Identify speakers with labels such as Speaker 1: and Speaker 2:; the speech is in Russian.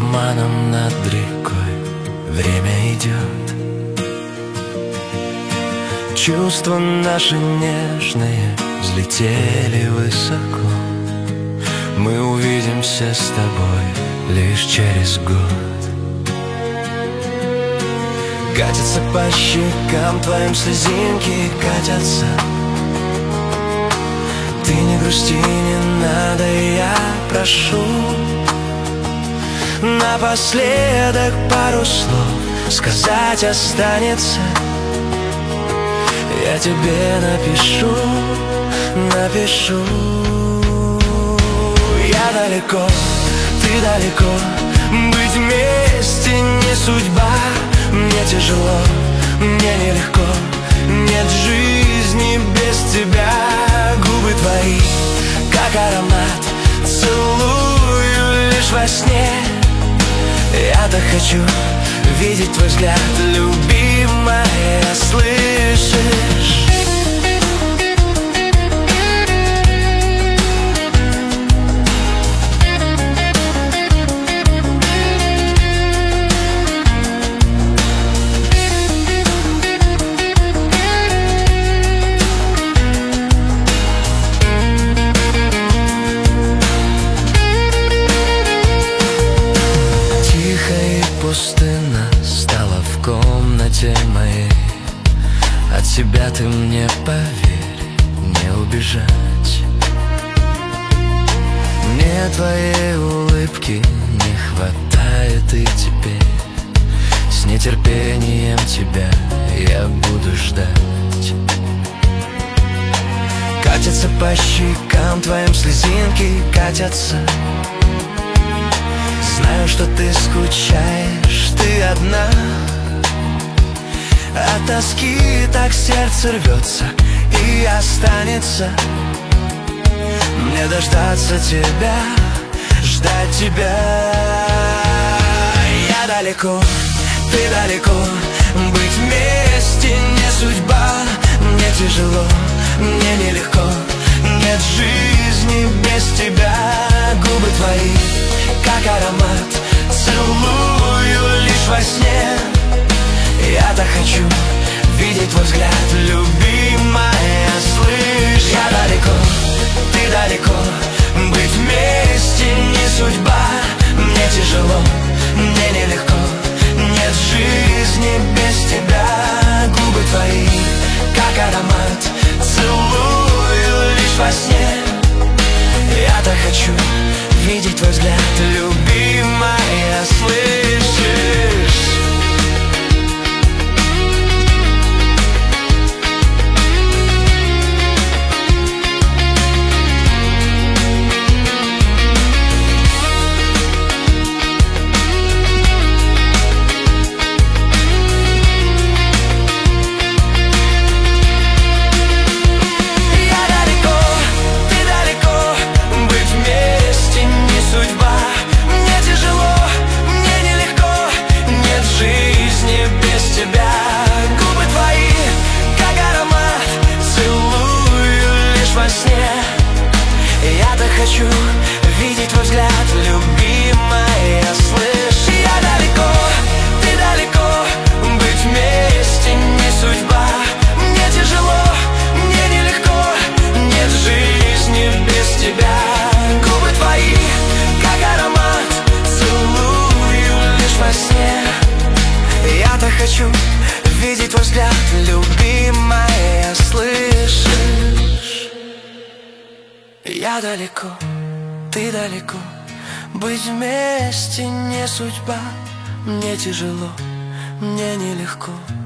Speaker 1: туманом над рекой время идет. Чувства наши нежные взлетели высоко. Мы увидимся с тобой лишь через год. Катятся по щекам твоим слезинки, катятся. Ты не грусти, не надо, я прошу. Напоследок пару слов сказать останется. Я тебе напишу. Я далеко, ты далеко. Быть вместе не судьба. Мне тяжело, мне нелегко. Нет жизни без тебя. Губы твои, как аромат, целую лишь во сне. Я-то хочу видеть твой взгляд, любимая, слышишь? Пустына стала в комнате моей. От себя ты мне, поверь, не убежать. Мне твоей улыбки не хватает и теперь. С нетерпением тебя я буду ждать. Катятся по щекам твоим слезинки, катятся. Знаю, что ты скучаешь, ты одна. От тоски так сердце рвется и останется. Мне дождаться тебя, ждать тебя. Я далеко, ты далеко. Быть вместе не судьба. Мне тяжело, мне нелегко. Нет жизни без тебя. Губы твои, как аромат, целую лишь во сне. Я-то хочу видеть твой взгляд, любимая, слышь? Я далеко, ты далеко. Быть вместе не судьба. Мне тяжело, мне нелегко. Нет жизни без тебя. Губы твои, как аромат, целую лишь во сне. Я-то хочу видеть твой взгляд, любимая, слышишь? Хочу видеть твой взгляд, любимая, слышь? Я далеко, ты далеко. Быть вместе не судьба. Мне тяжело, мне нелегко. Нет жизни без тебя. Губы твои, как аромат, целую лишь во сне. Я-то хочу видеть твой взгляд, любимая, слышишь? Я далеко, ты далеко. Быть вместе не судьба. Мне тяжело, мне нелегко.